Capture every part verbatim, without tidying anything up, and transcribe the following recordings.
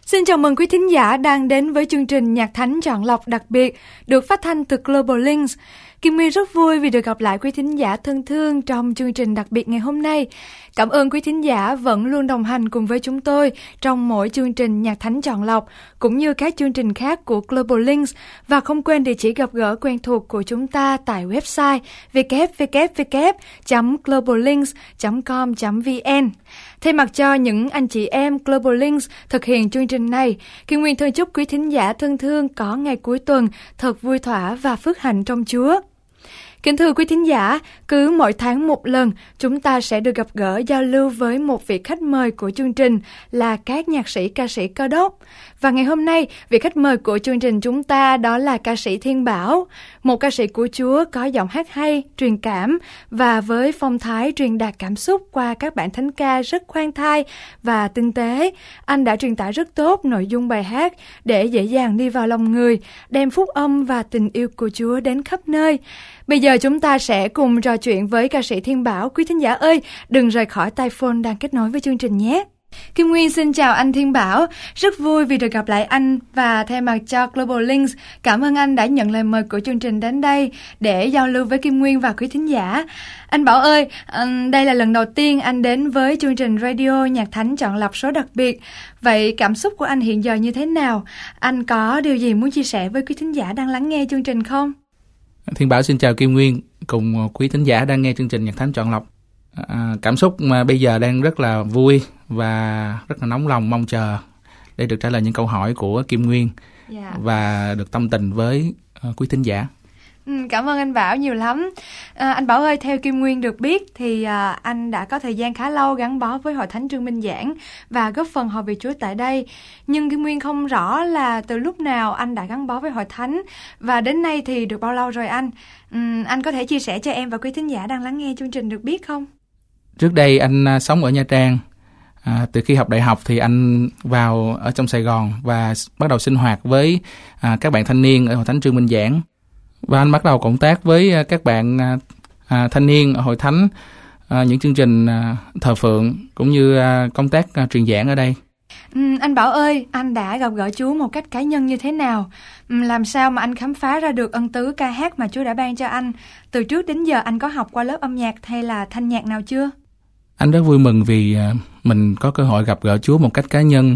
Xin chào mừng quý thính giả đang đến với chương trình Nhạc Thánh Chọn Lọc đặc biệt được phát thanh từ Global Links. Kim Nguyên rất vui vì được gặp lại quý thính giả thân thương trong chương trình đặc biệt ngày hôm nay. Cảm ơn quý thính giả vẫn luôn đồng hành cùng với chúng tôi trong mỗi chương trình Nhạc Thánh Chọn Lọc cũng như các chương trình khác của Global Links, và không quên địa chỉ gặp gỡ quen thuộc của chúng ta tại website w w w chấm global links chấm com chấm v n. Thay mặt cho những anh chị em Global Links thực hiện chương trình này, Kim Nguyên thân chúc quý thính giả thân thương có ngày cuối tuần thật vui thỏa và phước hạnh trong Chúa. Kính thưa quý thính giả, cứ mỗi tháng một lần, chúng ta sẽ được gặp gỡ giao lưu với một vị khách mời của chương trình là các nhạc sĩ, ca sĩ Cơ Đốc. Và ngày hôm nay, vị khách mời của chương trình chúng ta đó là ca sĩ Thiên Bảo, một ca sĩ của Chúa có giọng hát hay, truyền cảm và với phong thái truyền đạt cảm xúc qua các bản thánh ca rất khoan thai và tinh tế. Anh đã truyền tải rất tốt nội dung bài hát để dễ dàng đi vào lòng người, đem phúc âm và tình yêu của Chúa đến khắp nơi. Bây giờ chúng ta sẽ cùng trò chuyện với ca sĩ Thiên Bảo. Quý thính giả ơi, đừng rời khỏi tai phone đang kết nối với chương trình nhé. Kim Nguyên xin chào anh Thiên Bảo, rất vui vì được gặp lại anh, và thay mặt cho Global Links, cảm ơn anh đã nhận lời mời của chương trình đến đây để giao lưu với Kim Nguyên và quý thính giả. Anh Bảo ơi, đây là lần đầu tiên anh đến với chương trình radio Nhạc Thánh Chọn Lọc số đặc biệt. Vậy cảm xúc của anh hiện giờ như thế nào? Anh có điều gì muốn chia sẻ với quý thính giả đang lắng nghe chương trình không? Thiên Bảo xin chào Kim Nguyên cùng quý thính giả đang nghe chương trình Nhạc Thánh Chọn Lọc. À, cảm xúc mà bây giờ đang rất là vui và rất là nóng lòng mong chờ để được trả lời những câu hỏi của Kim Nguyên, yeah, và được tâm tình với uh, quý thính giả. Ừ, cảm ơn anh Bảo nhiều lắm. À, anh Bảo ơi, theo Kim Nguyên được biết thì à, anh đã có thời gian khá lâu gắn bó với Hội Thánh Trương Minh Giảng và góp phần hầu việc Chúa tại đây. Nhưng Kim Nguyên không rõ là từ lúc nào anh đã gắn bó với Hội Thánh và đến nay thì được bao lâu rồi anh? Ừ, anh có thể chia sẻ cho em và quý thính giả đang lắng nghe chương trình được biết không? Trước đây anh uh, sống ở Nha Trang. À, từ khi học đại học thì anh vào ở trong Sài Gòn và bắt đầu sinh hoạt với à, các bạn thanh niên ở Hội Thánh Trương Minh Giảng. Và anh bắt đầu cộng tác với các bạn à, thanh niên ở Hội Thánh, à, những chương trình à, thờ phượng cũng như à, công tác à, truyền giảng ở đây. Ừ, anh Bảo ơi, anh đã gặp gỡ Chúa một cách cá nhân như thế nào? Ừ, làm sao mà anh khám phá ra được ân tứ ca hát mà Chúa đã ban cho anh? Từ trước đến giờ anh có học qua lớp âm nhạc hay là thanh nhạc nào chưa? Anh rất vui mừng vì à, mình có cơ hội gặp gỡ Chúa một cách cá nhân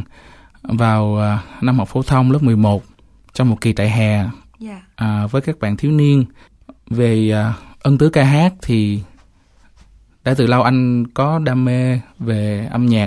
vào à, năm học phổ thông lớp mười một trong một kỳ trại hè. Yeah. À, với các bạn thiếu niên. Về à, ân tứ ca hát thì đã từ lâu anh có đam mê về âm nhạc,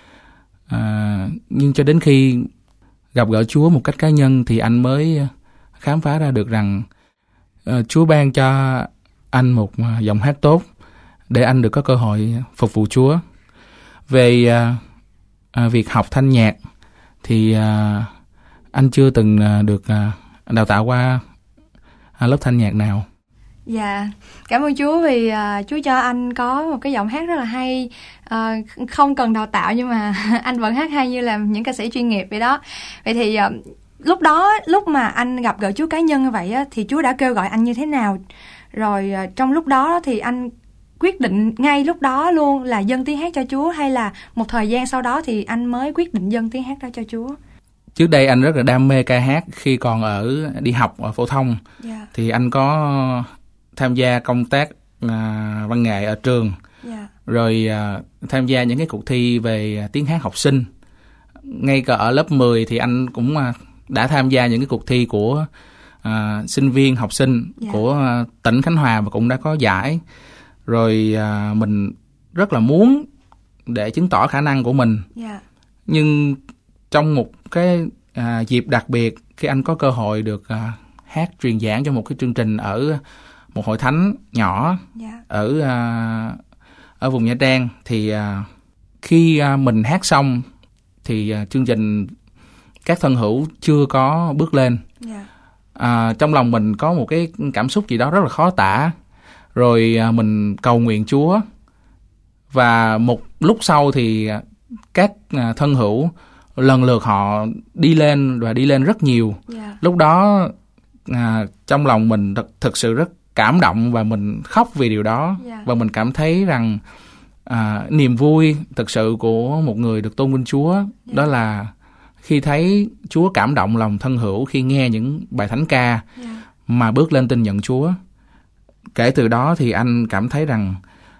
à, nhưng cho đến khi gặp gỡ Chúa một cách cá nhân thì anh mới khám phá ra được rằng à, Chúa ban cho anh một giọng hát tốt để anh được có cơ hội phục vụ Chúa. Về à, à, việc học thanh nhạc thì à, anh chưa từng à, được à, đào tạo qua à, lớp thanh nhạc nào. Dạ, cảm ơn Chúa vì uh, Chúa cho anh có một cái giọng hát rất là hay, uh, không cần đào tạo nhưng mà anh vẫn hát hay như là những ca sĩ chuyên nghiệp vậy đó. Vậy thì uh, lúc đó, lúc mà anh gặp gỡ Chúa cá nhân như vậy á, thì Chúa đã kêu gọi anh như thế nào? Rồi uh, trong lúc đó thì anh quyết định ngay lúc đó luôn là dâng tiếng hát cho Chúa, hay là một thời gian sau đó thì anh mới quyết định dâng tiếng hát đó cho Chúa? Trước đây anh rất là đam mê ca hát khi còn ở đi học ở phổ thông. Yeah. Thì anh có tham gia công tác à, văn nghệ ở trường. Yeah. Rồi à, tham gia những cái cuộc thi về tiếng hát học sinh. Ngay cả ở lớp mười thì anh cũng à, đã tham gia những cái cuộc thi của à, sinh viên học sinh, yeah, của à, tỉnh Khánh Hòa và cũng đã có giải. Rồi à, mình rất là muốn để chứng tỏ khả năng của mình. Yeah. Nhưng trong một cái à, dịp đặc biệt, khi anh có cơ hội được à, hát truyền giảng cho một cái chương trình ở một hội thánh nhỏ, yeah, ở à, ở vùng Nha Trang, thì à, khi à, mình hát xong thì à, chương trình các thân hữu chưa có bước lên. Yeah. À, trong lòng mình có một cái cảm xúc gì đó rất là khó tả. Rồi à, mình cầu nguyện Chúa, và một lúc sau thì à, các à, thân hữu lần lượt họ đi lên và đi lên rất nhiều. Yeah. Lúc đó à, trong lòng mình thật, thực sự rất cảm động và mình khóc vì điều đó. Yeah. Và mình cảm thấy rằng à, niềm vui thực sự của một người được tôn vinh Chúa, yeah, đó là khi thấy Chúa cảm động lòng thân hữu khi nghe những bài thánh ca yeah. mà bước lên tin nhận Chúa. Kể từ đó thì anh cảm thấy rằng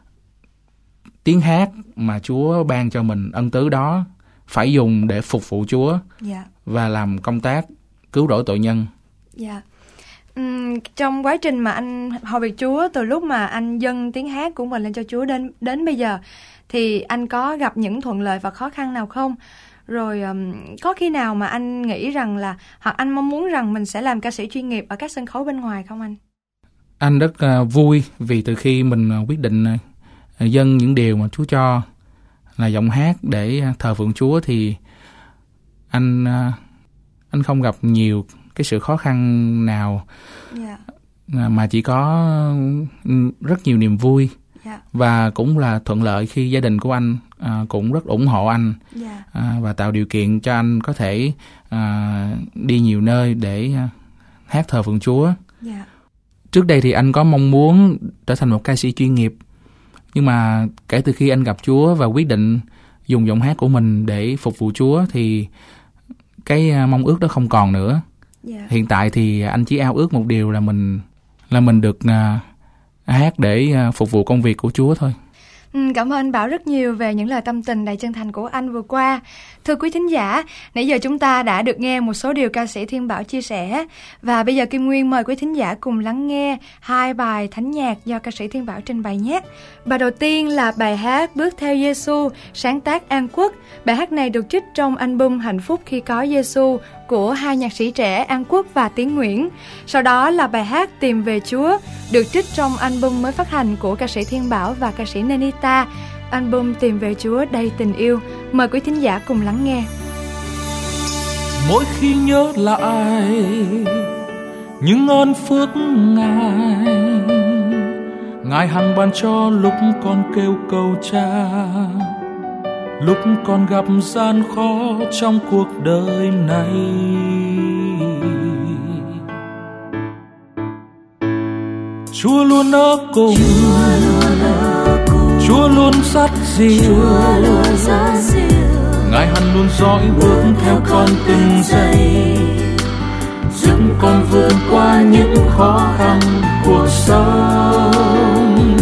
tiếng hát mà Chúa ban cho mình, ân tứ đó phải dùng để phục vụ Chúa yeah. và làm công tác cứu rỗi tội nhân. Dạ. Yeah. Uhm, trong quá trình mà anh hầu việc Chúa, từ lúc mà anh dâng tiếng hát của mình lên cho Chúa đến đến bây giờ, thì anh có gặp những thuận lợi và khó khăn nào không? Rồi um, có khi nào mà anh nghĩ rằng là, hoặc anh mong muốn rằng mình sẽ làm ca sĩ chuyên nghiệp ở các sân khấu bên ngoài không anh? Anh rất uh, vui vì từ khi mình uh, quyết định uh, dâng những điều mà Chúa cho là giọng hát để uh, thờ phượng Chúa, thì anh uh, anh không gặp nhiều cái sự khó khăn nào yeah. mà chỉ có rất nhiều niềm vui yeah. và cũng là thuận lợi khi gia đình của anh à, cũng rất ủng hộ anh yeah. à, và tạo điều kiện cho anh có thể à, đi nhiều nơi để à, hát thờ phượng Chúa. Yeah. Trước đây thì anh có mong muốn trở thành một ca sĩ chuyên nghiệp, nhưng mà kể từ khi anh gặp Chúa và quyết định dùng giọng hát của mình để phục vụ Chúa thì cái mong ước đó không còn nữa. Yeah. Hiện tại thì anh chỉ ao ước một điều là mình là mình được uh, hát để uh, phục vụ công việc của Chúa thôi. Ừ, cảm ơn anh Bảo rất nhiều về những lời tâm tình đầy chân thành của anh vừa qua. Thưa quý thính giả, nãy giờ chúng ta đã được nghe một số điều ca sĩ Thiên Bảo chia sẻ, và bây giờ Kim Nguyên mời quý thính giả cùng lắng nghe hai bài thánh nhạc do ca sĩ Thiên Bảo trình bày nhé. Bài đầu tiên là bài hát Bước theo Giêsu, sáng tác An Quốc. Bài hát này được trích trong album Hạnh phúc khi có Giêsu của hai nhạc sĩ trẻ An Quốc và Tiến Nguyễn. Sau đó là bài hát Tìm về Chúa, được trích trong album mới phát hành của ca sĩ Thiên Bảo và ca sĩ Nenita, album Tìm về Chúa đầy tình yêu. Mời quý thính giả cùng lắng nghe. Mỗi khi nhớ lại những ơn phước Ngài, Ngài hằng ban cho lúc con kêu cầu Cha, lúc con gặp gian khó trong cuộc đời này. Chúa luôn ở cùng, Chúa luôn dắt dìu, Ngài hằng luôn dõi bước theo con từng giây, giúp con vượt qua những khó khăn cuộc sống.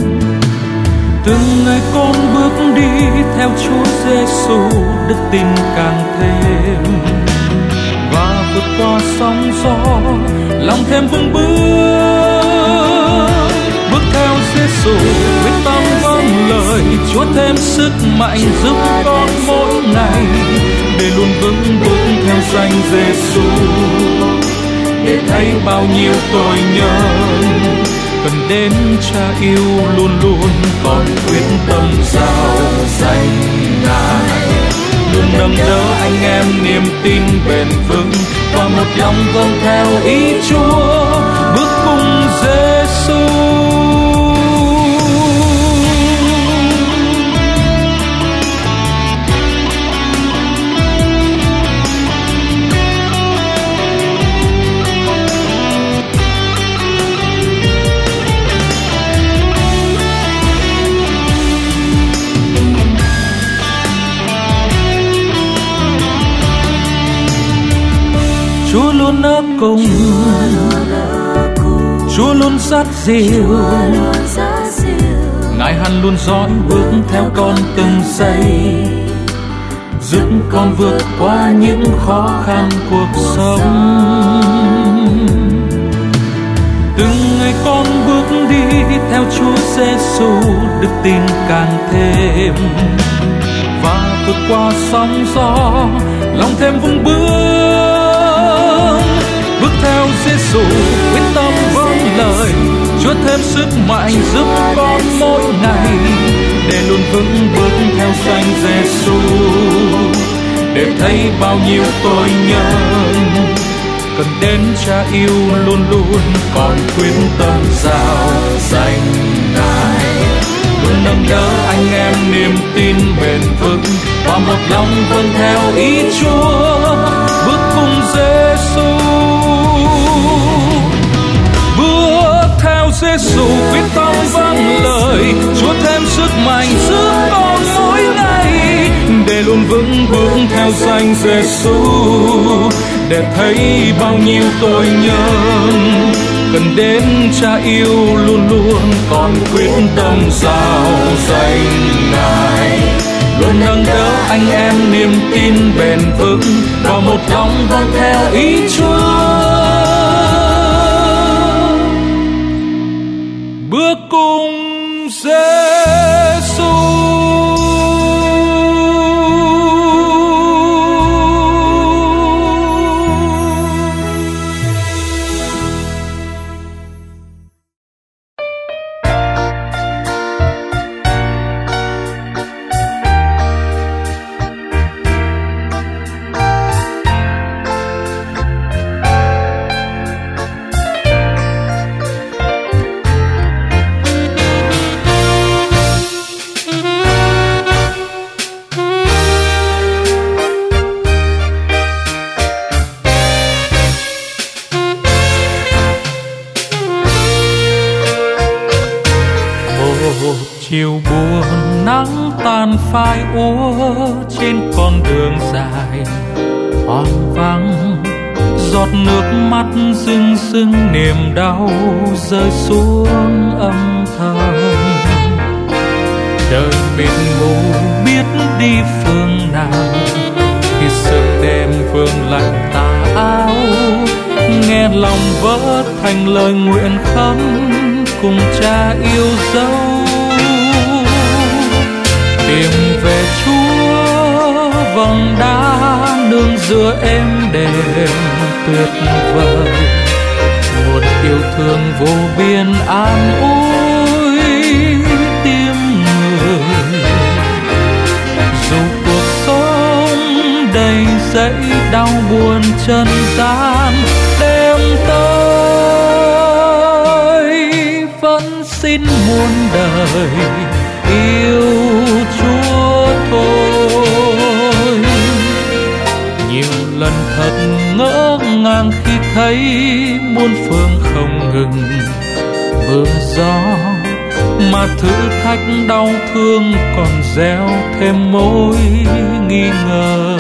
Từng ngày con bước đi theo Chúa Giêsu, đức tin càng thêm, và vượt qua sóng gió, lòng thêm vững bước. Bước theo Giêsu, quyết tâm vâng lời Chúa, thêm sức mạnh giúp con mỗi ngày, để luôn vững bước theo danh Giêsu, để thấy bao nhiêu tội nhân cần đến Cha yêu luôn luôn. Con quyết tâm giao danh Ngài, luôn nâng đỡ anh em niềm tin bền vững, và một lòng vâng theo ý Chúa, bước cùng Giêsu. Chúa luôn ở cùng, Chúa luôn dắt dìu, Ngài hằng luôn dõi bước theo con từng giây, giúp con vượt qua những khó khăn cuộc sống. Từng ngày con bước đi theo Chúa Giêsu, đức tin càng thêm, và vượt qua sóng gió, lòng thêm vững bước. Bước theo Giêsu, quyết tâm vâng lời Chúa, thêm sức mạnh giúp con mỗi ngày, để luôn vững bước theo danh Giêsu, để thấy bao nhiêu tội nhân cần đến Cha yêu luôn luôn. Con quyết tâm giao danh Ngài, luôn nâng đỡ anh em niềm tin bền vững, và một lòng vâng theo ý Chúa, bước cùng Giêsu. Bước theo Giêsu, quyết tâm vâng lời Chúa, thêm sức mạnh giúp con mỗi ngày, để luôn vững bước theo theo danh Giêsu để thấy bao nhiêu tội nhân cần đến Cha yêu luôn luôn còn quyết tâm giao danh Ngài, luôn nâng đỡ anh em niềm tin bền vững và một lòng vâng theo ý Chúa. Bước cùng Giêsu. Chiều buồn nắng tàn phai úa trên con đường dài hoang vắng, giọt nước mắt rưng rưng niềm đau rơi xuống âm thầm. Đời mịt mù biết đi phương nào khi sương đêm vương lạnh tà áo, nghe lòng vỡ thành lời nguyện khấn cùng Cha yêu dấu. Tìm về Chúa vầng đá nương giữa êm đềm tuyệt vời, một yêu thương vô biên an ủi tim người. Dù cuộc sống đầy dẫy đau buồn trần gian, đêm tới vẫn xin muôn đời yêu Chúa thôi. Nhiều lần thật ngỡ ngàng khi thấy muôn phương không ngừng mưa gió, mà thử thách đau thương còn gieo thêm mối nghi ngờ.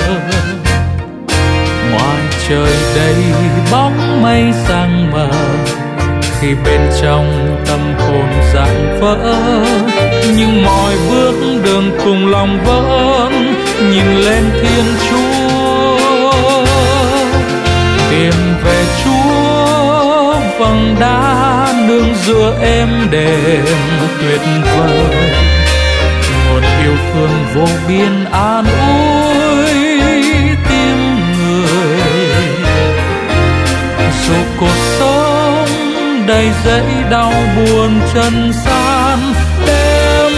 Ngoài trời đầy bóng mây sang mờ, khi bên trong tâm hồn rạn vỡ, nhưng mọi bước đường cùng lòng vẫn nhìn lên Thiên Chúa. Tìm về Chúa vầng đá nương giữa êm đềm tuyệt vời, nguồn yêu thương vô biên an ủi tim người. Dù cuộc sống đầy dẫy đau buồn trần gian, đêm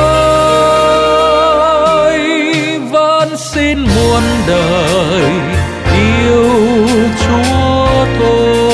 tới vẫn xin muôn đời yêu Chúa thôi.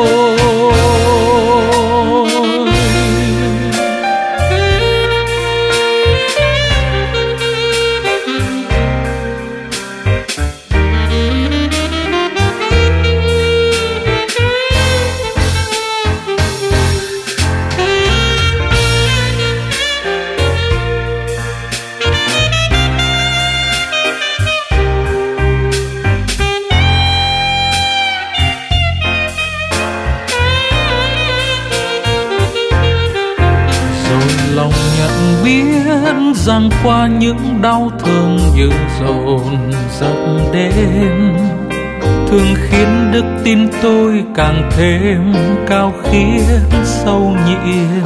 Rằng qua những đau thương dữ dồn dập đến, thường khiến đức tin tôi càng thêm cao khiết sâu nhiệm.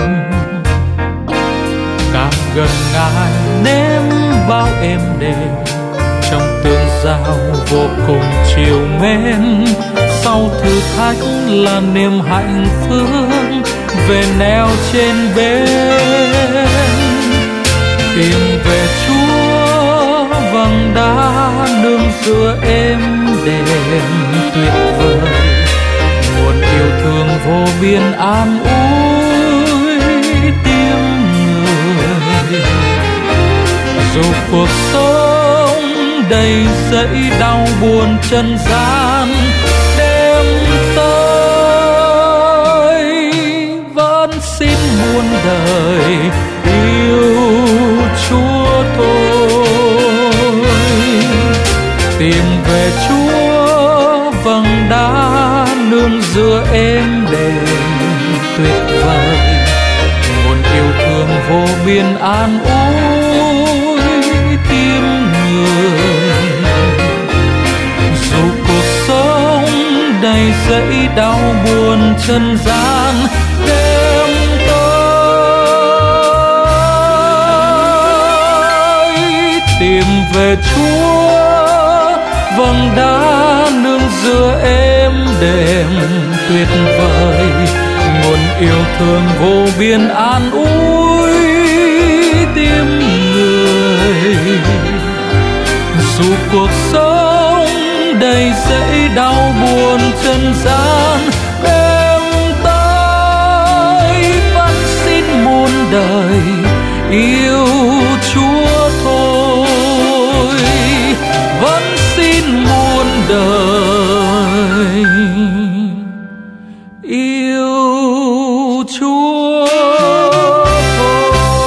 Càng gần Ngài nếm bao êm đềm, trong tương giao vô cùng chiều mến. Sau thử thách là niềm hạnh phúc về neo trên bến. Tìm về Chúa vầng đá nương giữa êm đềm tuyệt vời, nguồn yêu thương vô biên an ủi tim người. Dù cuộc sống đầy dẫy đau buồn trần gian, đêm tới vẫn xin muôn đời yêu Chúa thôi. tìm về Chúa vầng đá nương giữa êm đềm tuyệt vời, nguồn yêu thương vô biên an ủi tim người. Dù cuộc sống đầy dẫy đau buồn trần gian, đêm tối tìm về Chúa vầng đá nương giữa êm đềm tuyệt vời, nguồn yêu thương vô biên an ủi tim người. Dù cuộc sống đầy dẫy đau buồn trần gian, em tới vẫn xin muôn đời yêu Chúa thôi, vẫn xin muôn đời yêu Chúa thôi.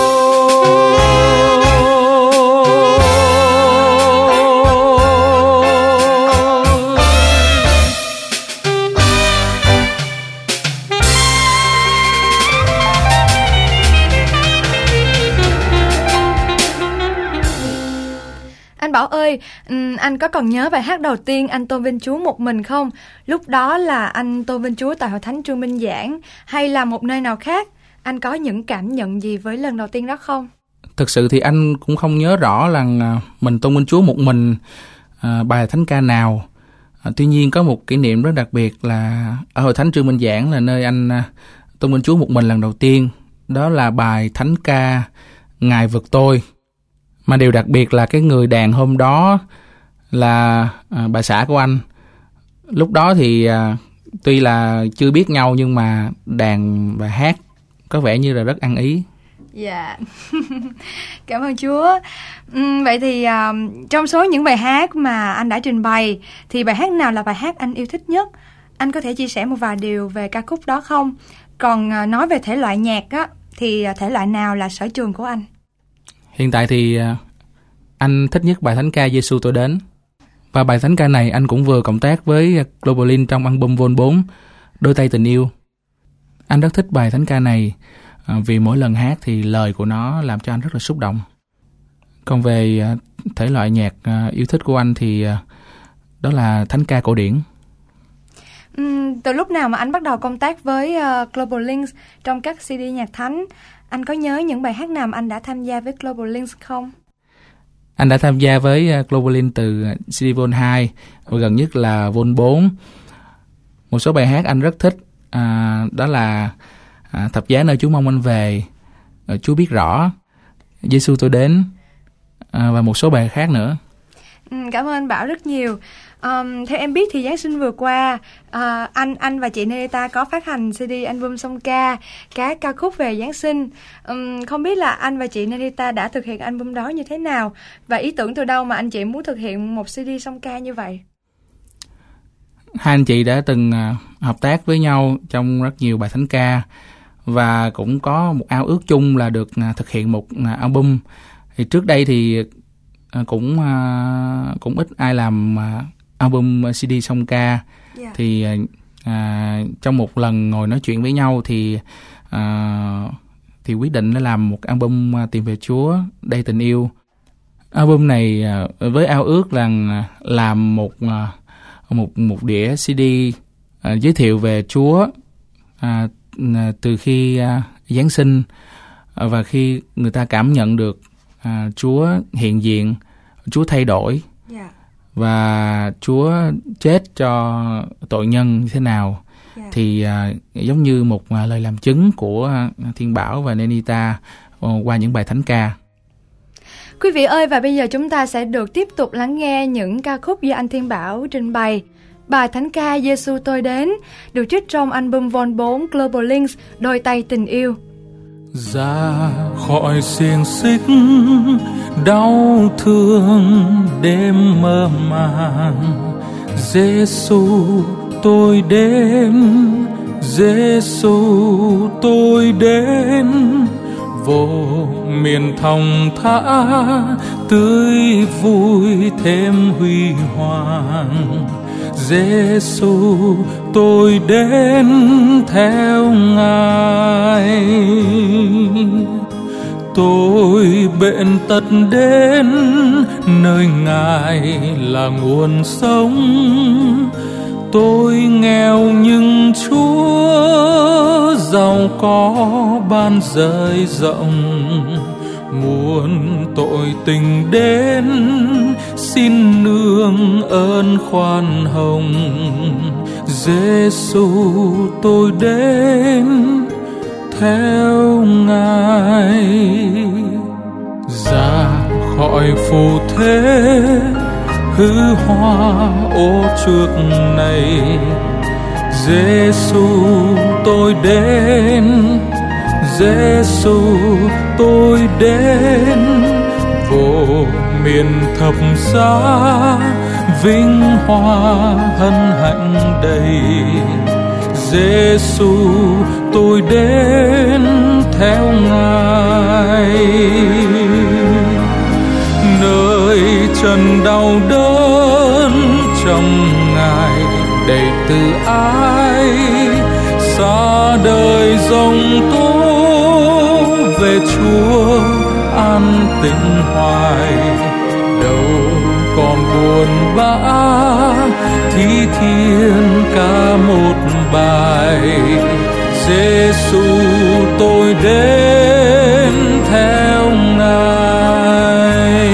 Anh Bảo ơi, anh có còn nhớ bài hát đầu tiên anh tôn vinh Chúa một mình không? Lúc đó là anh tôn vinh Chúa tại Hội Thánh Trương Minh Giảng hay là một nơi nào khác? Anh có những cảm nhận gì với lần đầu tiên đó không? Thực sự thì anh cũng không nhớ rõ là mình tôn vinh Chúa một mình à, bài thánh ca nào. À, tuy nhiên có một kỷ niệm rất đặc biệt là ở Hội Thánh Trương Minh Giảng là nơi anh à, tôn vinh Chúa một mình lần đầu tiên. Đó là bài thánh ca Ngài vực tôi. Mà điều đặc biệt là cái người đàn hôm đó là à, bà xã của anh. Lúc đó thì à, tuy là chưa biết nhau nhưng mà đàn và hát có vẻ như là rất ăn ý. Dạ, cảm ơn Chúa. Uhm, vậy thì uh, trong số những bài hát mà anh đã trình bày thì bài hát nào là bài hát anh yêu thích nhất? Anh có thể chia sẻ một vài điều về ca khúc đó không? Còn uh, nói về thể loại nhạc á, thì uh, thể loại nào là sở trường của anh? Hiện tại thì uh, anh thích nhất bài thánh ca Giê-xu tôi đến. Và bài thánh ca này anh cũng vừa cộng tác với Global Link trong album Vol bốn Đôi tay tình yêu. Anh rất thích bài thánh ca này à, vì mỗi lần hát thì lời của nó làm cho anh rất là xúc động. Còn về à, thể loại nhạc à, yêu thích của anh thì à, đó là thánh ca cổ điển. Uhm, từ lúc nào mà anh bắt đầu công tác với uh, Global Links trong các xê đê nhạc thánh, anh có nhớ những bài hát nào mà anh đã tham gia với Global Links không? Anh đã tham gia với Global Link từ xê đê Vol hai và gần nhất là Vol bốn. Một số bài hát anh rất thích à, đó là à, Thập giá nơi Chúa mong anh về, Chúa biết rõ, Giê-xu tôi đến à, và một số bài khác nữa. Ừ, cảm ơn anh Bảo rất nhiều. Um, theo em biết thì Giáng sinh vừa qua uh, anh anh và chị Nerita có phát hành xê đê album song ca các ca khúc về Giáng sinh. Um, không biết là anh và chị Nerita đã thực hiện album đó như thế nào và ý tưởng từ đâu mà anh chị muốn thực hiện một xê đê song ca như vậy? Hai anh chị đã từng uh, hợp tác với nhau trong rất nhiều bài thánh ca và cũng có một ao ước chung là được uh, thực hiện một uh, album. Thì trước đây thì uh, cũng uh, cũng ít ai làm uh, album xê đê song ca. Yeah. Thì à, trong một lần ngồi nói chuyện với nhau thì à, thì quyết định là làm một album à, Tìm về Chúa, Đây tình yêu. Album này à, với ao ước là làm một à, một một đĩa xê đê à, giới thiệu về Chúa à, từ khi à, Giáng sinh à, và khi người ta cảm nhận được à, Chúa hiện diện, Chúa thay đổi. Yeah. Và Chúa chết cho tội nhân như thế nào. Yeah. Thì à, giống như một à, lời làm chứng của à, Thiên Bảo và Nenita à, qua những bài thánh ca. Quý vị ơi, và bây giờ chúng ta sẽ được tiếp tục lắng nghe những ca khúc do anh Thiên Bảo trình bày. Bài thánh ca Giê-xu tôi đến được trích trong album Vol bốn Global Links Đôi tay tình yêu. Ra khỏi xiềng xích đau thương đêm mơ màng, Giê-xu tôi đến, Giê-xu tôi đến vô miền thong thả tươi vui thêm huy hoàng. Giê-xu tôi đến theo Ngài, tôi bện tật đến nơi Ngài là nguồn sống. Tôi nghèo nhưng Chúa giàu có ban dời rộng. Muôn tội tình đến xin nương ơn khoan hồng. Giê-xu tôi đến theo Ngài, ra khỏi phù thế hư hoa ô trước này. Giê-xu tôi đến, Giê-xu tôi đến, vô miền thập giá vinh hoa hân hạnh đầy. Giê-xu tôi đến theo Ngài, nơi trần đau đớn trong Ngài đầy từ ái. Xa đời giông tố về Chúa an tĩnh hoài. Đâu còn buồn bã thi thiên ca một bài. Giê-xu tôi đến theo Ngài.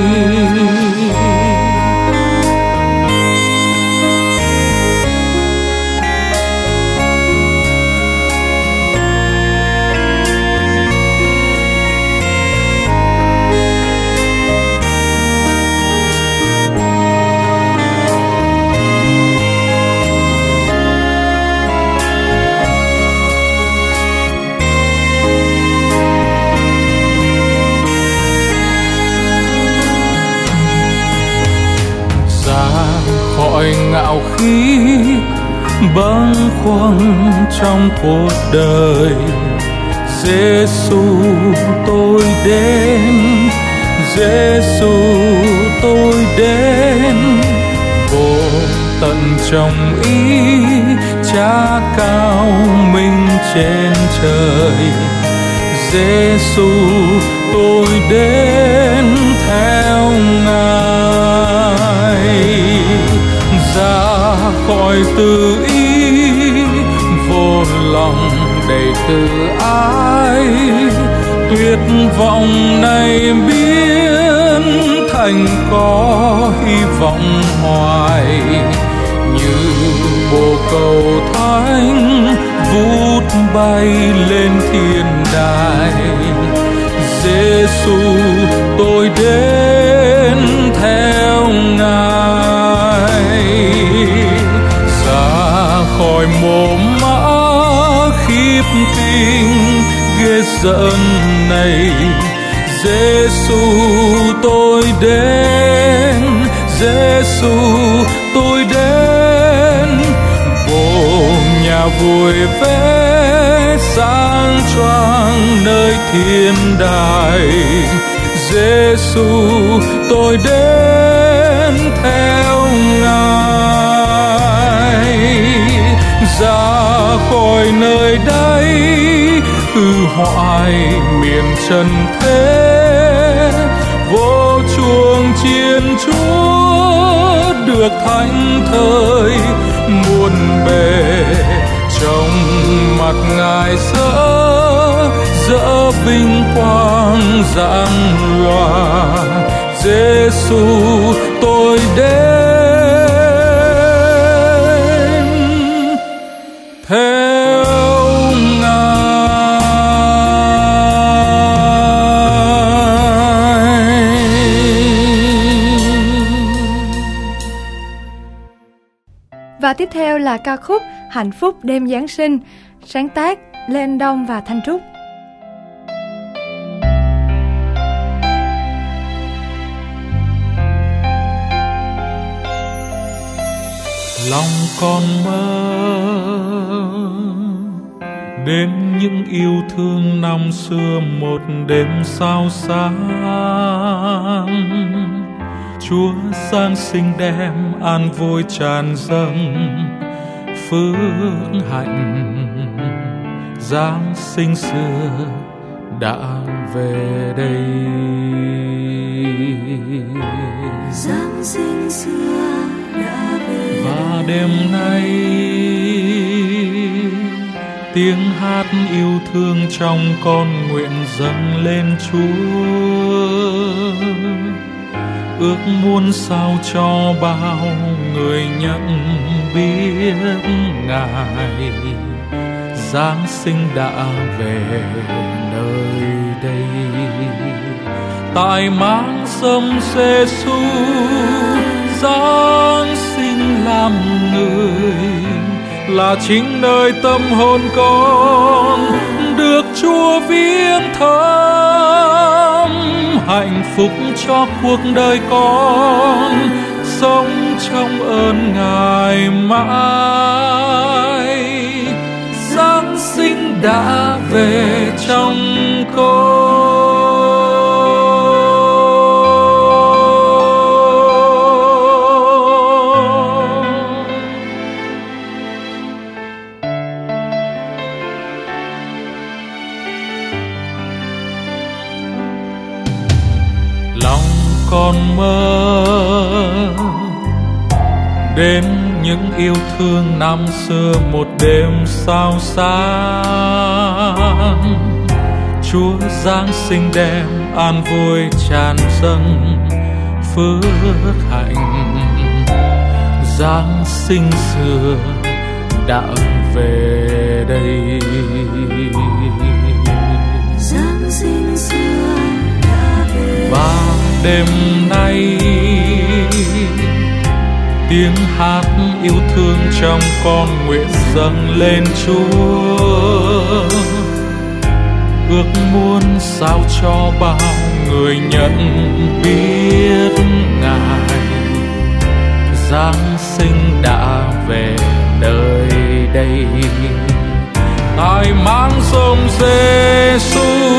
Khỏi ngạo khí bâng khuâng trong cuộc đời. Giê-xu tôi đến, Giê-xu tôi đến, vô tận trong ý Cha cao minh trên trời. Giê-xu tôi đến theo Ngài, ra khỏi tự ý vô lòng đầy tự ái. Tuyệt vọng này biến thành có hy vọng hoài. Như bồ câu thánh vút bay lên thiên đàng. Giê-xu tôi đến theo Ngài, ra khỏi mồ mã khiếp kinh ghê rợn này. Giê-xu tôi đến, Giê-xu tôi đến, vô nhà vui vẻ sang choang nơi thiên đàng. Giê-xu tôi đến theo Ngài, ra khỏi nơi đây hư hoại miền trần thế. Vô chuông chiên Chúa được thánh thơi muôn bề. Trong mặt Ngài rỡ rỡ vinh quang rạng ròa. Giê-xu tôi đến theo Ngài. Và tiếp theo là ca khúc Hạnh phúc đêm Giáng sinh, sáng tác Lê Anh Đông và Thanh Trúc. Lòng con mơ đến những yêu thương năm xưa một đêm sao sáng. Chúa Giáng sinh đem an vui tràn dâng, phước hạnh Giáng sinh xưa đã về đây. Giáng sinh xưa đã về và đêm nay tiếng hát yêu thương trong con nguyện dâng lên Chúa, ước muốn sao cho bao người nhận biết Ngài Giáng sinh đã về nơi đây. Tại máng sông Giê-xu Giáng sinh làm người, là chính nơi tâm hồn con được Chúa viếng thăm. Hạnh phúc cho cuộc đời con sống trong ơn Ngài mãi. Giáng sinh đã về trong con. Còn mơ đến những yêu thương năm xưa một đêm sao sáng. Chúa Giáng sinh đem an vui tràn dâng, phước hạnh Giáng sinh xưa đã về đây. Giáng sinh xưa đã về và đêm nay tiếng hát yêu thương trong con nguyện dâng lên Chúa, ước muốn sao cho bao người nhận biết Ngài Giáng sinh đã về nơi đây. Tại máng sông Giê-xu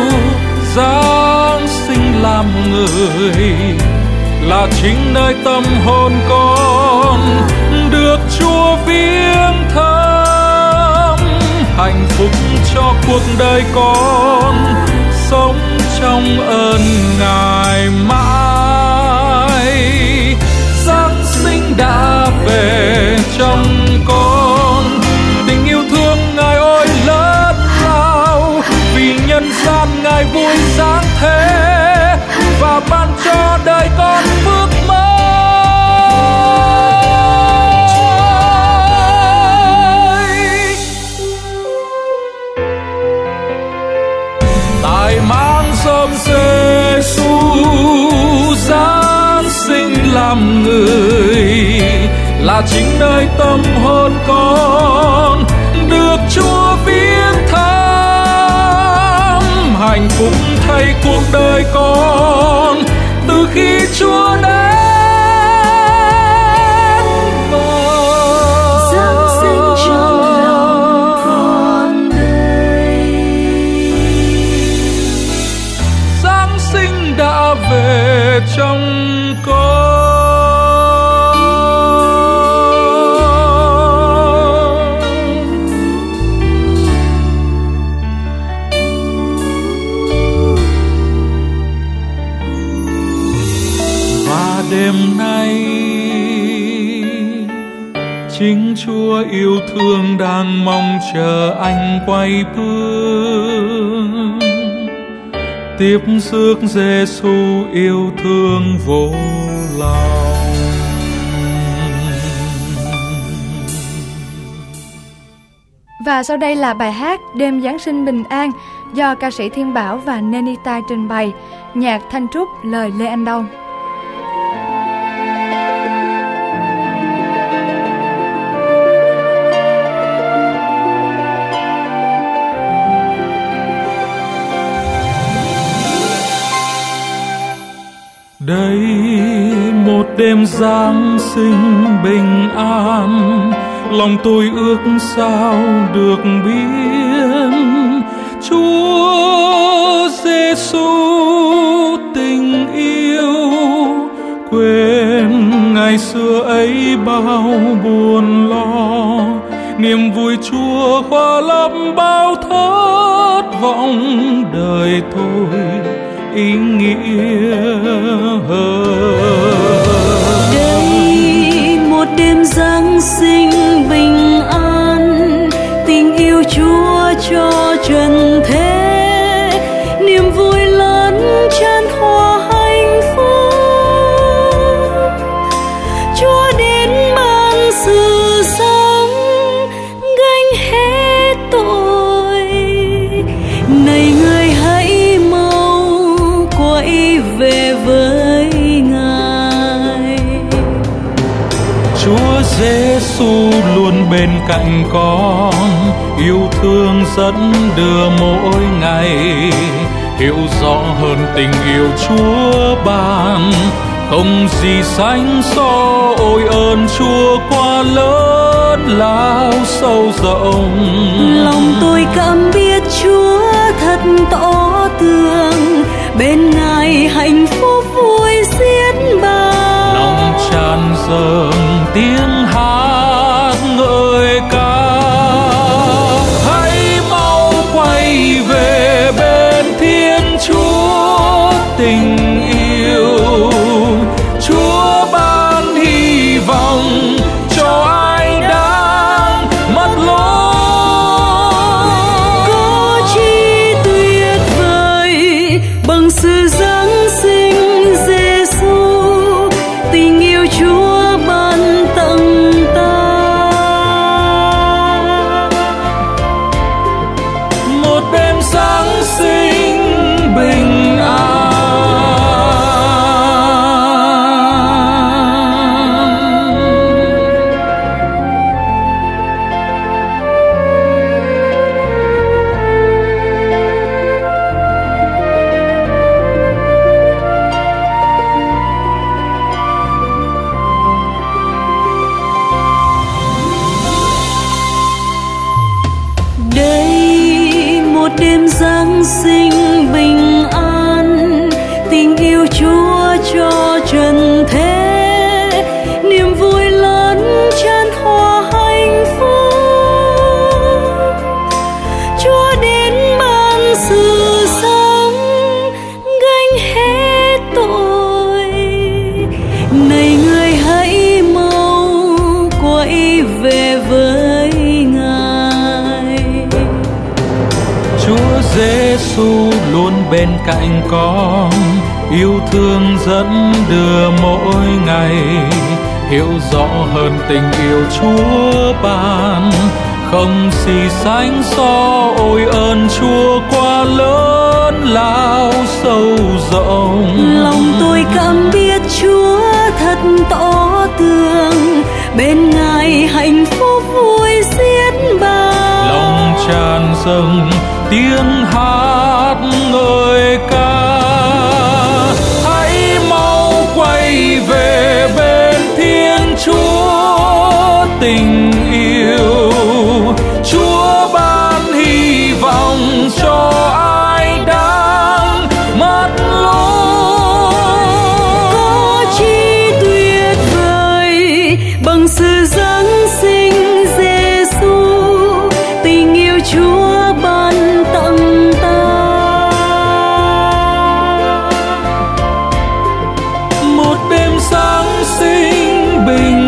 Giáng sinh làm người, là chính nơi tâm hồn con được Chúa viếng thăm. Hạnh phúc cho cuộc đời con sống trong ơn Ngài mãi. Giáng sinh đã về trong con, tình yêu thương Ngài ôi lớn lao, vì nhân gian Ngài vui sáng thế và ban cho đời con phước mới. Tại máng sông Giê-xu Giáng sinh làm người, là chính nơi tâm hồn con được Chúa viếng thăm. Hạnh phúc thay cuộc đời con từ khi Chúa đến và Giáng sinh trong lòng con đây. Giáng sinh đã về trong con. Đêm nay chính Chúa yêu thương đang mong chờ anh quay bước, tiếp rước Giê-xu yêu thương vô lòng. Và sau đây là bài hát Đêm Giáng sinh bình an do ca sĩ Thiên Bảo và Nenita trình bày, nhạc Thanh Trúc, lời Lê Anh Đông. Đây một đêm Giáng sinh bình an, lòng tôi ước sao được biết Chúa Giêsu tình yêu, quên ngày xưa ấy bao buồn lo, niềm vui Chúa khỏa lấp bao thất vọng đời tôi ý nghĩa hơn. Đây một đêm Giáng sinh bình an, tình yêu Chúa cho trần thế, niềm vui lớn chan hòa hạnh phúc. Chúa đến ban sự sống, gánh hết tội. Này người hãy mau quay về với Ngài. Chúa Giêsu luôn bên cạnh con, yêu thương dẫn đưa mỗi ngày, hiểu rõ hơn tình yêu Chúa ban, không gì sánh so. Ôi ơn Chúa quá lớn lao sâu rộng, Lòng tôi cảm biết Chúa thật tỏ tường, bên Ngài hạnh phúc vui xiết bao. lòng tràn dâng tiếng hát ngợi ca. Hãy mau quay về bên Thiên Chúa tình yêu, Chúa ban hy vọng cho ai đang mất lối. Có chi tuyệt vời bằng sự Giáng sinh Giêsu, tình yêu Chúa ban tặng ta. Một đêm Giáng sinh bình an. Đây một đêm Giáng sinh bình an, tình yêu Chúa cho trần thế, niềm vui lớn chan hòa hạnh phúc. Chúa đến ban sự sống, gánh hết tội. Này người hãy mau quay về với Ngài. Chúa Giêsu luôn bên cạnh con, yêu thương dẫn đưa mỗi ngày, hiểu rõ hơn tình yêu Chúa ban, không gì sánh so. Ôi ơn Chúa quá lớn lao sâu rộng, Lòng tôi cảm biết Chúa thật tỏ tường, bên Ngài hạnh phúc vui xiết bao. lòng tràn dâng tiếng hát ngợi ca. Hãy mau quay về bên Thiên Chúa tình yêu, Chúa ban hy vọng cho ai đang mất lối. Có chi tuyệt vời bằng sự Giáng sinh Giêsu, tình yêu Chúa ban tặng ta. Một đêm Giáng sinh bình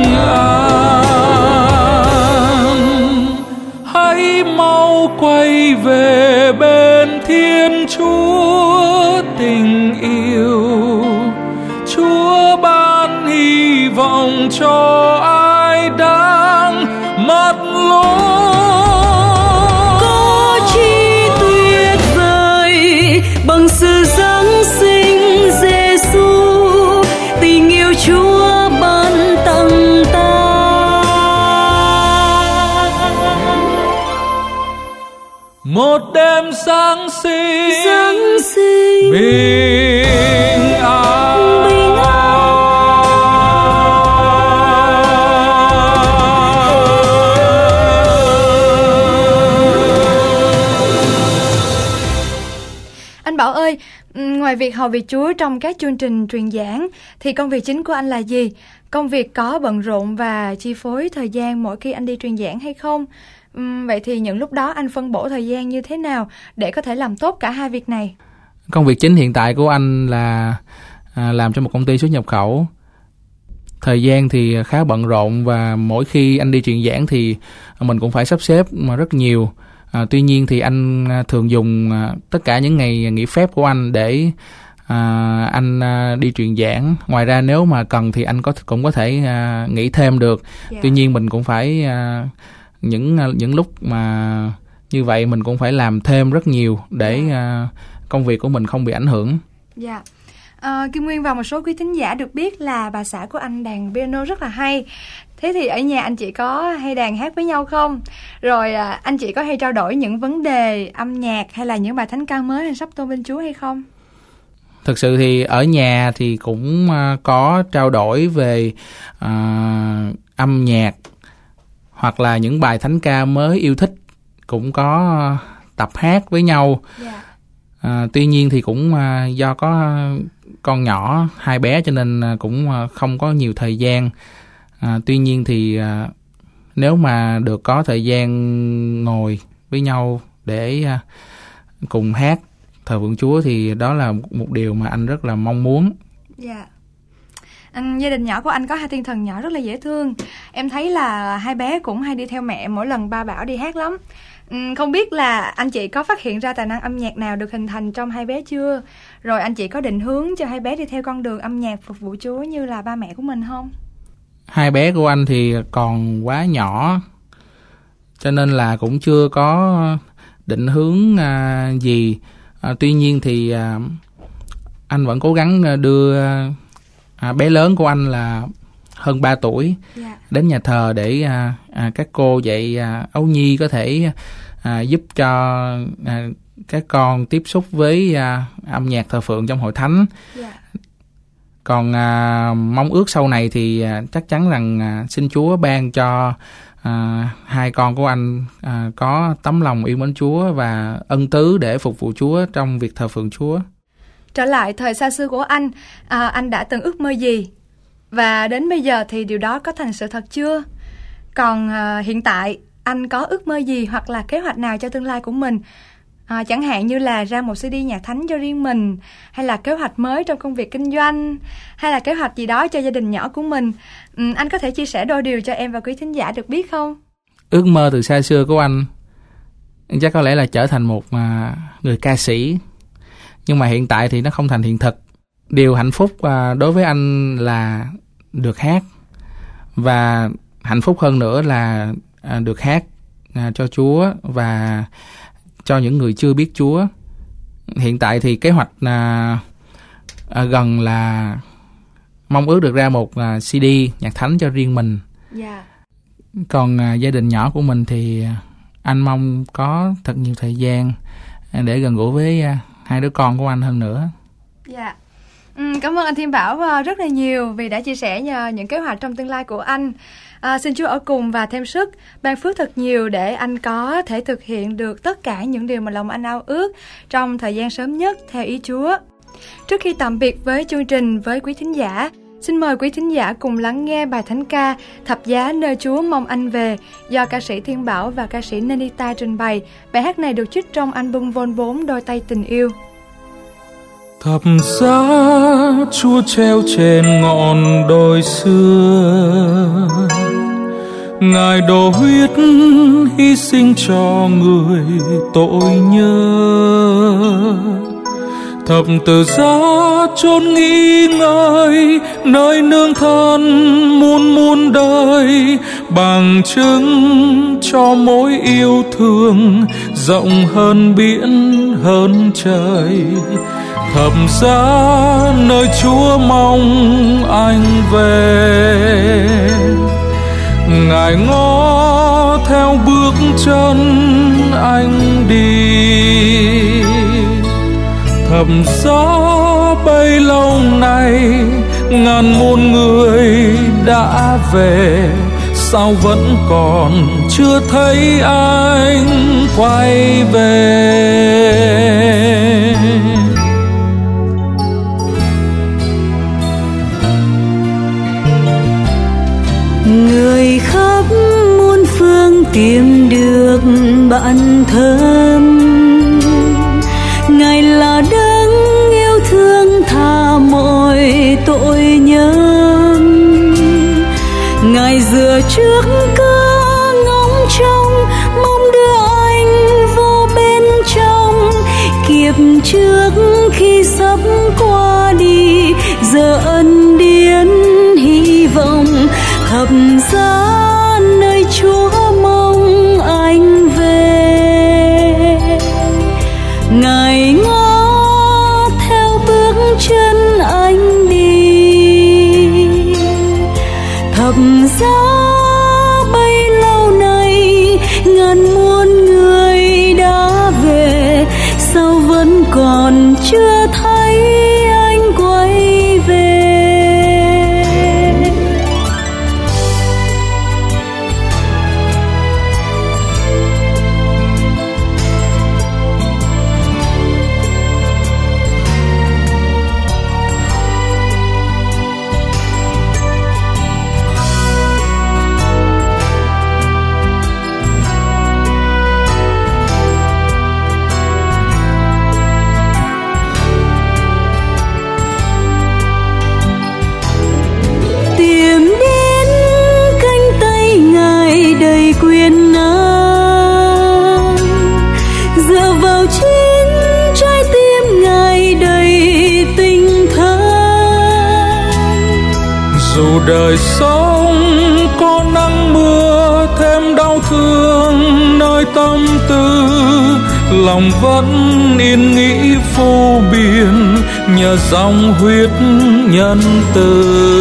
an, hãy mau quay về bên Thiên Chúa tình yêu, Chúa ban hy vọng cho ai đang mất lối. Có chi tuyệt vời bằng sự Giáng sinh Giêsu, tình yêu Chúa ban tặng ta. Một đêm Giáng sinh Giáng sinh bình an. bình an. ngoài việc hầu việc Chúa trong các chương trình truyền giảng, thì công việc chính của anh là gì? Công việc có bận rộn và chi phối thời gian mỗi khi anh đi truyền giảng hay không? Uhm, vậy thì những lúc đó anh phân bổ thời gian như thế nào để có thể làm tốt cả hai việc này? Công việc chính hiện tại của anh là à, làm cho một công ty xuất nhập khẩu. Thời gian thì khá bận rộn và mỗi khi anh đi truyền giảng thì mình cũng phải sắp xếp mà rất nhiều. À, tuy nhiên thì anh thường dùng à, tất cả những ngày nghỉ phép của anh để à, anh à, đi truyền giảng. Ngoài ra nếu mà cần thì anh có cũng có thể à, nghỉ thêm được. Yeah. Tuy nhiên mình cũng phải à, những những lúc mà như vậy mình cũng phải làm thêm rất nhiều để yeah. à, công việc của mình không bị ảnh hưởng. Dạ. Yeah. À, Kim Nguyên và một số quý thính giả được biết là bà xã của anh đàn piano rất là hay. Thế thì ở nhà anh chị có hay đàn hát với nhau không? Rồi à, anh chị có hay trao đổi những vấn đề âm nhạc hay là những bài thánh ca mới hay sắp tôn vinh Chúa hay không? Thực sự thì ở nhà thì cũng uh, có trao đổi về uh, âm nhạc hoặc là những bài thánh ca mới yêu thích, cũng có uh, tập hát với nhau. Yeah. Uh, tuy nhiên thì cũng uh, do có con nhỏ, hai bé cho nên uh, cũng uh, không có nhiều thời gian. À, tuy nhiên thì à, nếu mà được có thời gian ngồi với nhau để à, cùng hát thờ phượng Chúa thì đó là một, một điều mà anh rất là mong muốn. Dạ. Yeah. Anh, gia đình nhỏ của anh có hai thiên thần nhỏ rất là dễ thương. Em thấy là hai bé cũng hay đi theo mẹ mỗi lần ba bảo đi hát lắm. uhm, Không biết là anh chị có phát hiện ra tài năng âm nhạc nào được hình thành trong hai bé chưa? Rồi anh chị có định hướng cho hai bé đi theo con đường âm nhạc phục vụ Chúa như là ba mẹ của mình không? Hai bé của anh thì còn quá nhỏ cho nên là cũng chưa có định hướng à, gì. À, tuy nhiên thì à, anh vẫn cố gắng đưa à, bé lớn của anh là hơn ba tuổi yeah. đến nhà thờ để à, à, các cô dạy à, ấu nhi có thể à, giúp cho à, các con tiếp xúc với à, âm nhạc thờ phượng trong hội thánh. Yeah. Còn à, mong ước sau này thì à, chắc chắn rằng à, xin Chúa ban cho à, hai con của anh à, có tấm lòng yêu mến Chúa và ân tứ để phục vụ Chúa trong việc thờ phượng Chúa. Trở lại thời xa xưa của anh, à, anh đã từng ước mơ gì? Và đến bây giờ thì điều đó có thành sự thật chưa? Còn à, hiện tại anh có ước mơ gì hoặc là kế hoạch nào cho tương lai của mình? À, chẳng hạn như là ra một xê đê nhạc thánh cho riêng mình, hay là kế hoạch mới trong công việc kinh doanh, hay là kế hoạch gì đó cho gia đình nhỏ của mình. ừ, Anh có thể chia sẻ đôi điều cho em và quý thính giả được biết không? Ước mơ từ xa xưa của anh chắc có lẽ là trở thành một à, người ca sĩ. Nhưng mà hiện tại thì nó không thành hiện thực. Điều hạnh phúc à, đối với anh là được hát. Và hạnh phúc hơn nữa là à, được hát à, cho Chúa và cho những người chưa biết Chúa. Hiện tại thì kế hoạch à, à, gần là mong ước được ra một à, xê đê nhạc thánh cho riêng mình. Yeah. Còn à, gia đình nhỏ của mình thì anh mong có thật nhiều thời gian để gần gũi với à, hai đứa con của anh hơn nữa. Dạ. Yeah. Ừ, cảm ơn anh Thiên Bảo rất là nhiều vì đã chia sẻ những kế hoạch trong tương lai của anh. À, xin Chúa ở cùng và thêm sức, ban phước thật nhiều để anh có thể thực hiện được tất cả những điều mà lòng anh ao ước trong thời gian sớm nhất theo ý Chúa. Trước khi tạm biệt với chương trình với quý thính giả, xin mời quý thính giả cùng lắng nghe bài thánh ca Thập giá nơi Chúa mong anh về do ca sĩ Thiên Bảo và ca sĩ Nenita trình bày. Bài hát này được trích trong album Vol bốn Đôi tay tình yêu. Thập giá Chúa treo trên ngọn đồi xưa, Ngài đổ huyết hy sinh cho người tội nhơ. Thập tự giá chốn nghỉ ngơi, nơi nương thân muôn muôn đời, bằng chứng cho mối yêu thương rộng hơn biển hơn trời. Thập giá nơi Chúa mong anh về, Ngài ngó theo bước chân anh đi. Thập giá bấy lâu nay ngàn muôn người đã về, sao vẫn còn chưa thấy anh quay về. tìm được bạn thân. Ngài là đấng yêu thương tha mọi tội nhân. Ngài dựa trước cửa ngóng trông, mong đưa anh vô bên trong. Kiếp trước khi sắp qua đi, giờ ân điển hy vọng thập giá nơi Chúa mong anh về. Ngài ngó theo bước chân anh đi, thập giá bấy lâu nay ngàn muôn người đã về, sao vẫn còn chưa thấy anh quay về. Quyền năng dựa vào chính trái tim Ngài đầy tình thân. Dù đời sống có nắng mưa thêm đau thương nơi tâm tư, lòng vẫn yên nghĩ vô biên nhờ dòng huyết nhân từ.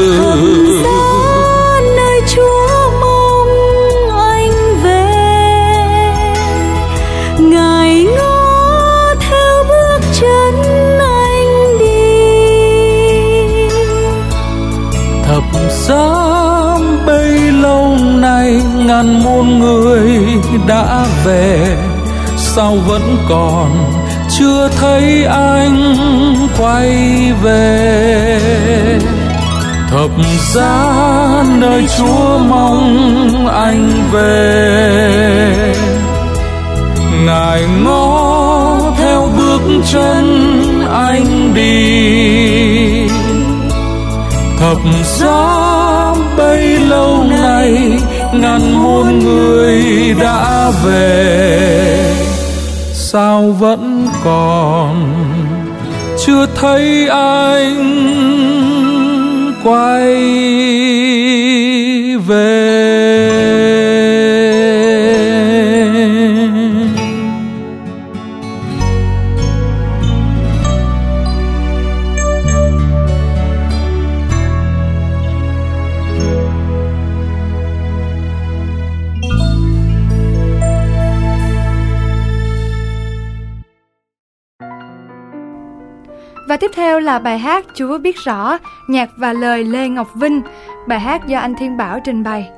Giá bấy lâu nay ngàn muôn người đã về, sao vẫn còn chưa thấy anh quay về. Thập giá nơi Chúa mong anh về. Ngài ngó theo bước chân anh đi, thập giá bấy lâu nay ngàn muôn người đã về, sao vẫn còn chưa thấy anh quay về. Và tiếp theo là bài hát Chúa biết rõ, nhạc và lời Lê Ngọc Vinh. Bài hát do anh Thiên Bảo trình bày.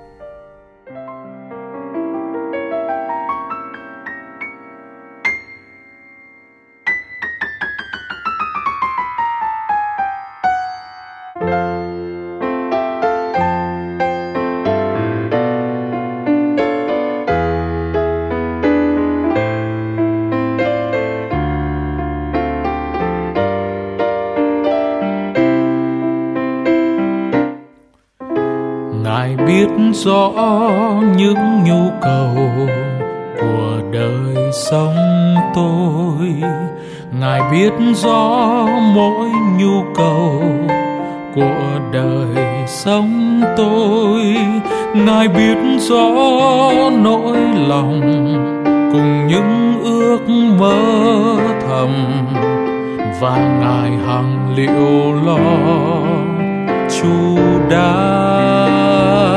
Ngài biết rõ những nhu cầu của đời sống tôi. Ngài biết rõ mỗi nhu cầu của đời sống tôi. Ngài biết rõ nỗi lòng cùng những ước mơ thầm, và Ngài hằng liệu lo chu đáo.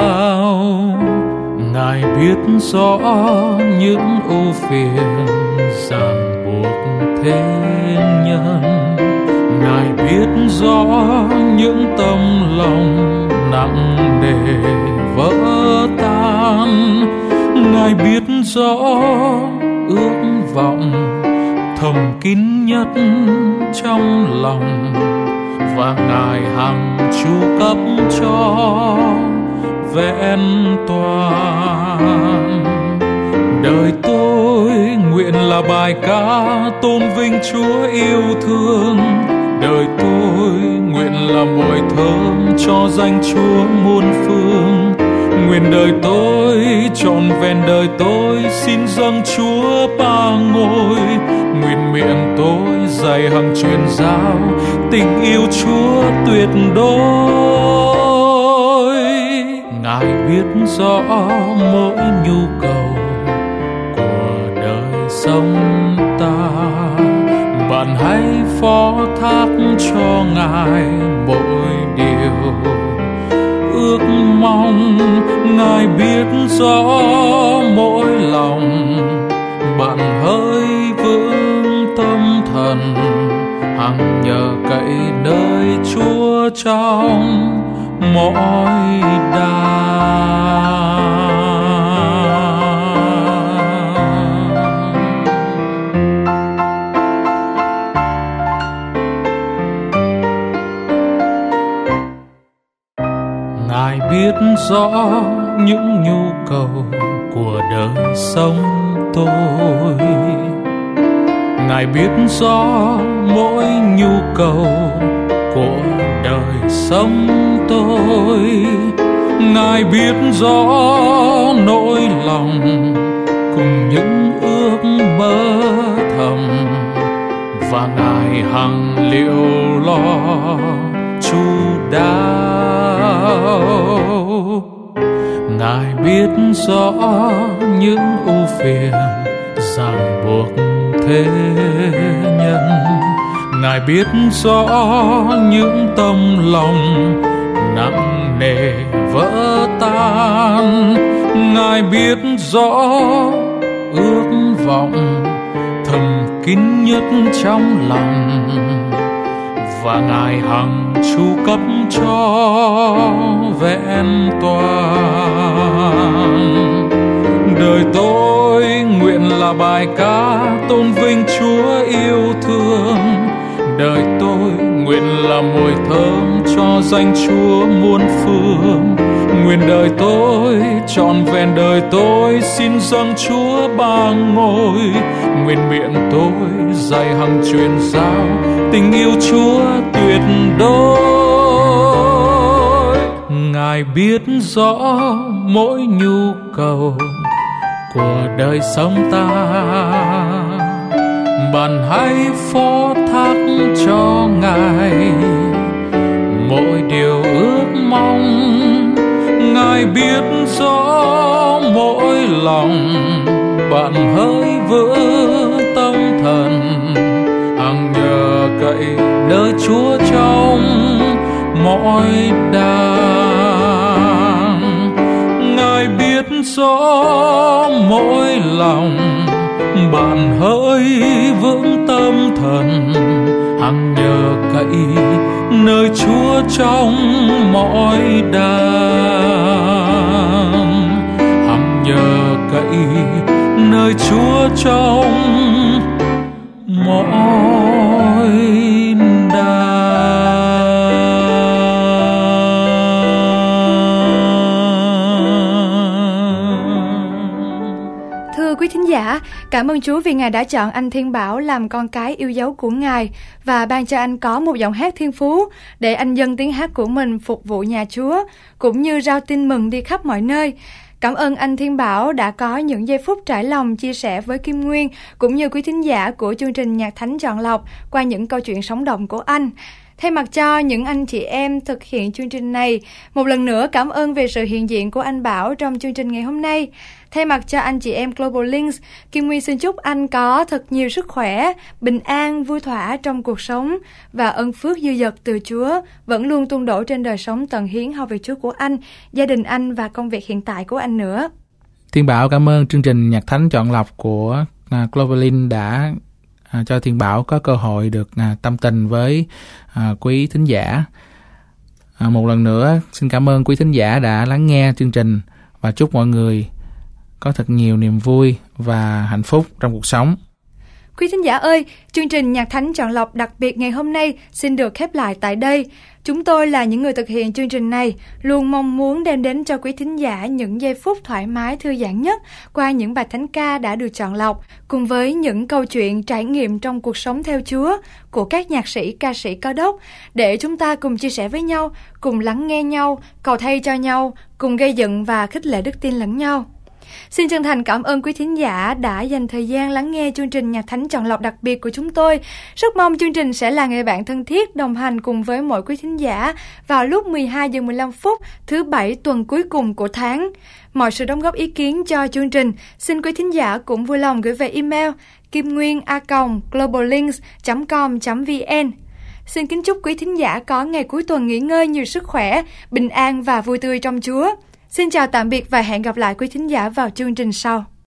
Ngài biết rõ những ưu phiền ràng buộc thế nhân. Ngài biết rõ những tâm lòng nặng nề vỡ tan. Ngài biết rõ ước vọng thầm kín nhất trong lòng, và Ngài hằng chu cấp cho vẹn toàn. là bài ca tôn vinh Chúa yêu thương. Đời tôi nguyện là mùi thơm cho danh Chúa muôn phương. Nguyện đời tôi trọn vẹn đời tôi xin dâng Chúa ba ngôi. Nguyện miệng tôi dạy hằng truyền giáo tình yêu Chúa tuyệt đối. Ngài biết rõ mỗi nhu cầu của đời sống ta, bạn hãy phó thác cho Ngài mỗi điều ước mong. Ngài biết rõ mỗi lòng, bạn hỡi vững tâm thần, hằng nhờ cậy nơi Chúa trong mọi đàng. Ngài biết rõ những nhu cầu của đời sống tôi. Ngài biết rõ mỗi nhu cầu của đời sống tôi. Ngài biết rõ nỗi lòng cùng những ước mơ thầm, và Ngài hằng liệu lo chu đáo. Ngài biết rõ những ưu phiền ràng buộc thế nhân. Ngài biết rõ những tâm lòng nặng nề vỡ tan. Ngài biết rõ ước vọng thầm kín nhất trong lòng, và Ngài hằng chu cấp cho vẹn toàn. Đời tôi nguyện là bài ca tôn vinh Chúa yêu thương. Đời tôi nguyện là mùi thơm cho danh Chúa muôn phương. Nguyện đời tôi trọn vẹn đời tôi xin dâng Chúa ba ngôi. Nguyện miệng tôi dạy hằng truyền giáo tình yêu Chúa tuyệt đối. Ngài biết rõ mỗi nhu cầu của đời sống ta, bạn hãy phó thác cho Ngài mỗi điều ước mong. Ngài biết rõ mỗi lòng, bạn hỡi vững tâm thần, hằng nhờ cậy nơi Chúa trong mọi đàng. Ngài biết rõ mỗi lòng, bạn hỡi vững tâm thần, hằng nhờ cậy nơi Chúa trong mọi đàng. Hằng nhờ cậy nơi Chúa trong mọi đàng. Thưa quý thính giả, cảm ơn Chúa vì Ngài đã chọn anh Thiên Bảo làm con cái yêu dấu của Ngài và ban cho anh có một giọng hát thiên phú để anh dâng tiếng hát của mình phục vụ nhà Chúa, cũng như rao tin mừng đi khắp mọi nơi. Cảm ơn anh Thiên Bảo đã có những giây phút trải lòng chia sẻ với Kim Nguyên cũng như quý thính giả của chương trình Nhạc Thánh Chọn Lọc qua những câu chuyện sống động của anh. Thay mặt cho những anh chị em thực hiện chương trình này, một lần nữa cảm ơn về sự hiện diện của anh Bảo trong chương trình ngày hôm nay. Thay mặt cho anh chị em Global Links, Kim Nguyên xin chúc anh có thật nhiều sức khỏe, bình an, vui thỏa trong cuộc sống và ơn phước dư dật từ Chúa vẫn luôn tuôn đổ trên đời sống tận hiến hầu việc Chúa của anh, gia đình anh và công việc hiện tại của anh nữa. Thiên Bảo cảm ơn chương trình Nhạc Thánh Chọn Lọc của Global Links đã À, cho Thiên Bảo có cơ hội được à, tâm tình với à, quý thính giả. À, một lần nữa xin cảm ơn quý thính giả đã lắng nghe chương trình và chúc mọi người có thật nhiều niềm vui và hạnh phúc trong cuộc sống. Quý thính giả ơi, chương trình Nhạc Thánh Chọn Lọc đặc biệt ngày hôm nay xin được khép lại tại đây. Chúng tôi là những người thực hiện chương trình này, luôn mong muốn đem đến cho quý thính giả những giây phút thoải mái thư giãn nhất qua những bài thánh ca đã được chọn lọc, cùng với những câu chuyện trải nghiệm trong cuộc sống theo Chúa của các nhạc sĩ, ca sĩ Cơ Đốc, để chúng ta cùng chia sẻ với nhau, cùng lắng nghe nhau, cầu thay cho nhau, cùng gây dựng và khích lệ đức tin lẫn nhau. Xin chân thành cảm ơn quý thính giả đã dành thời gian lắng nghe chương trình Nhạc Thánh Chọn Lọc đặc biệt của chúng tôi. Rất mong chương trình sẽ là người bạn thân thiết đồng hành cùng với mỗi quý thính giả vào lúc mười hai giờ mười lăm phút thứ bảy tuần cuối cùng của tháng. Mọi sự đóng góp ý kiến cho chương trình, xin quý thính giả cũng vui lòng gửi về email kim nguyên a còng globallinks chấm com chấm vn. Xin kính chúc quý thính giả có ngày cuối tuần nghỉ ngơi nhiều sức khỏe, bình an và vui tươi trong Chúa. Xin chào tạm biệt và hẹn gặp lại quý thính giả vào chương trình sau.